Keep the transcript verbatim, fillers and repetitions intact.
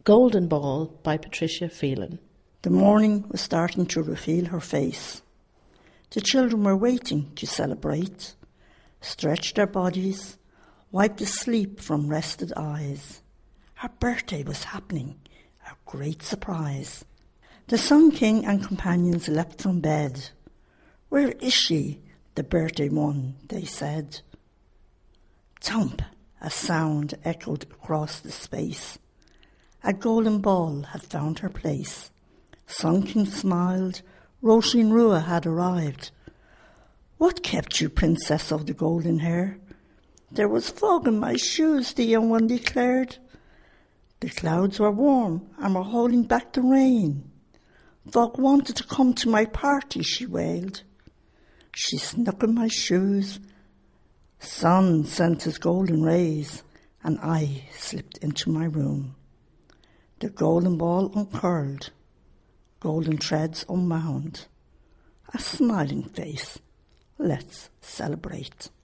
Golden Ball by Patricia Phelan. The morning was starting to reveal her face. The children were waiting to celebrate, stretch their bodies, wipe the sleep from rested eyes. Her birthday was happening, a great surprise. The Sun King and companions leapt from bed. "Where is she, the birthday one?" they said. Thump! A sound echoed across the space. A golden ball had found her place. Sun King smiled. Róisín Rua had arrived. "What kept you, princess of the golden hair?" "There was fog in my shoes," the young one declared. "The clouds were warm and were holding back the rain. Fog wanted to come to my party," she wailed. "She snuck in my shoes. Sun sent his golden rays, and I slipped into my room. The golden ball uncurled, golden threads unwound, a smiling face. Let's celebrate."